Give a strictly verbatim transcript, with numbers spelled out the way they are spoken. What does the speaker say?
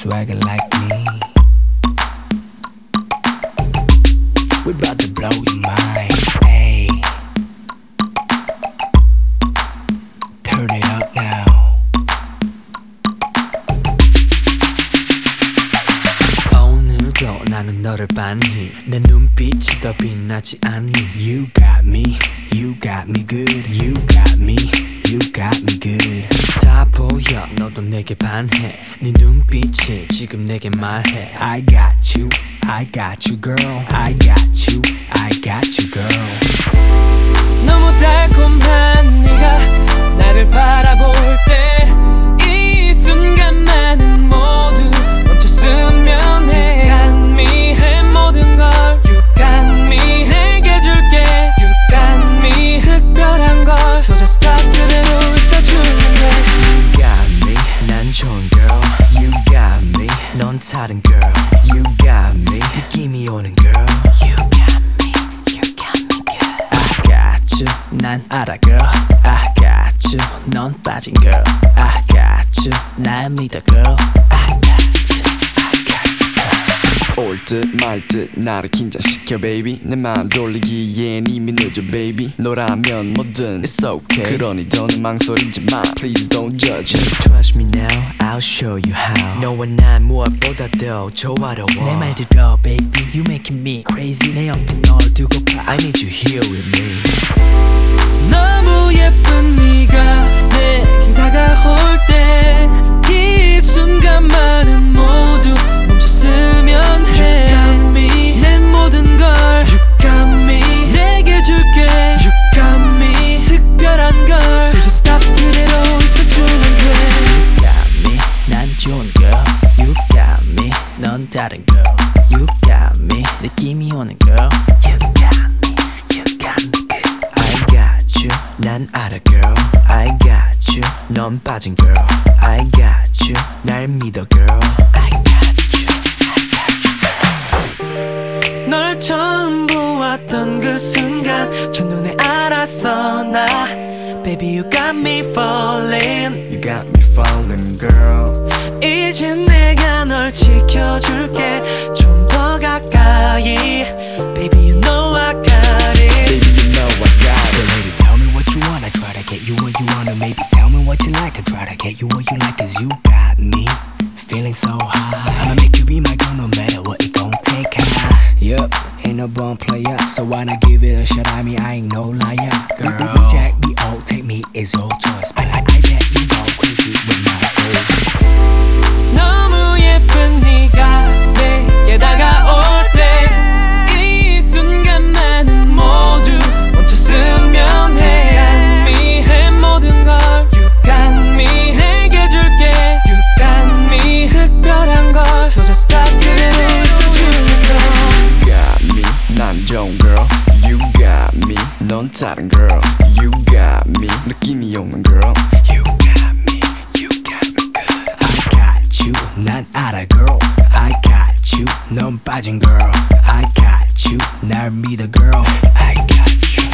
swagger like me. We bout to blow your mind, ayy. Turn it up now. 오늘도 나는 너를 반히 내 눈빛이 더 빛나지 않니. You got me, you got me good. You got me, you got me good. 다 보여 너도 내게 반해. 네 눈빛이 지금 내게 말해. I got you, I got you girl. I got you, I got you girl. 너무 달콤한 네가 나를 바라볼 때 이 순간만은 모두 멈췄으면 해. You got me 해 모든 걸. You got me 해게 줄게. You got me 특별한 걸. So just stop 그대로 있어주면 돼. You got me 난 좋은 girl. You got me 넌 다른 girl. You got me 느낌이 오는 girl. You got me, you got me good. I got you 난 알아 girl. I got you 넌 빠진 girl. I got you 날 믿어 girl. I got you, I got you girl. 올 듯 말 듯 나를 긴장시켜 baby. 내 맘 돌리기엔 이미 늦어 baby. 너라면 뭐든 it's okay. 그러니 더는 망설이지 마. Please don't judge. Just trust me now, I'll show you how. 너와 난 무엇보다도 조화로워. 내 말 들어 baby, you making me crazy. 내 옆에 널 두고파. I need you here with me. 너무 예쁜 네가 내게 다가올 때 이 순간만은 모두 멈췄으면 해. You got me 내 모든 걸. You got me 내게 줄게. You got me 특별한 걸. So just stop 그대로 있어주면 돼. You got me 난 좋은 girl. You got me 넌 다른 girl. You got me 느낌이 오는 girl. You got me, you got me good. I got you 난 알아 girl. I got you 넌 빠진 girl. I got you 날 믿어 girl. I got you, I got you girl. 널 처음 보았던 그 순간 첫눈에 알았어 나. Baby you got me falling. You got me falling girl. 이제 내가 널 지켜줄게 좀 더 가까이. Baby you know I got it. Baby you know I got So it. lady tell me what you want. I try to get you what you want. Or maybe tell me what you like. I try to get you what you like. Cause you got me feeling so high. I'ma make you be my girl no matter what it gon' take. Yup, ain't no bum player. So why not give it a shot? I mean I ain't no liar. Girl, we, we jack me old, take me is your choice. But I, I bet you go crazy with my voice. 너무 예쁜 네가 내게 다가올 때 이 순간만은 모두 멈췄으면 해. You got me 해 모든 걸. You got me 해게 줄게. You got me 특별한 걸. So just stop 그대로 있어주세요. You got me 난 좋은 girl. You got me 넌 다른 girl. You got me 느낌이 오는 girl. You got me, you got me good. I got you 난 알아 girl. I got you 넌 빠진 girl. I got you 날 믿어 girl. I got you.